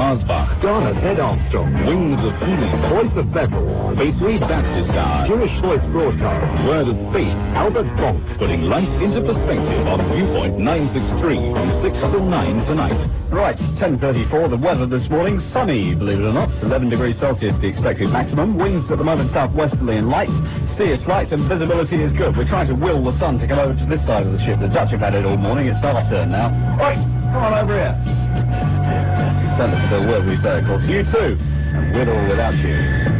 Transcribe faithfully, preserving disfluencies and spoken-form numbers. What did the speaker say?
Marsbach, Garnet, Ed Armstrong, Wings of Healing, Voice of Bethel, Faithweed Baptist Hour, Jewish Voice Broadcast, Word of Faith, Albert Bonk, putting life into perspective on Viewpoint nine sixty-three from six till nine tonight. Right, ten thirty-four, the weather this morning, sunny, believe it or not, eleven degrees Celsius the expected maximum, winds at the moment southwesterly and light, sea is light and visibility is good. We're trying to will the sun to come over to this side of the ship. The Dutch have had it all morning, it's our turn now. Right, come on over here. Send us a will, we say, of course, you too, and with or without you.